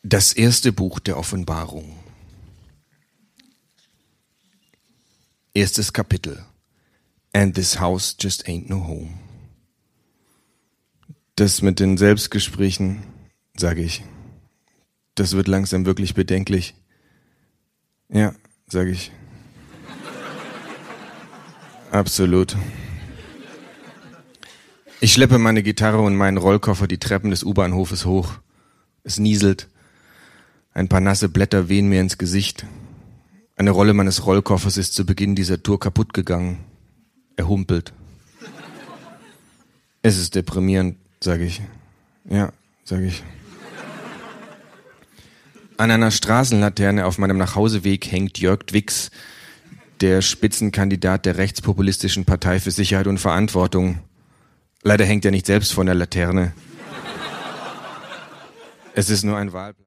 Das erste Buch der Offenbarung. Erstes Kapitel. And this house just ain't no home. Das mit den Selbstgesprächen, sage ich, das wird langsam wirklich bedenklich. Ja, sage ich. Absolut. Ich schleppe meine Gitarre und meinen Rollkoffer die Treppen des U-Bahnhofes hoch. Es nieselt. Ein paar nasse Blätter wehen mir ins Gesicht. Eine Rolle meines Rollkoffers ist zu Beginn dieser Tour kaputt gegangen. Er humpelt. Es ist deprimierend, sage ich. Ja, sage ich. An einer Straßenlaterne auf meinem Nachhauseweg hängt Jörg Dwix, der Spitzenkandidat der rechtspopulistischen Partei für Sicherheit und Verantwortung. Leider hängt er nicht selbst von der Laterne. Es ist nur ein Wahlplan.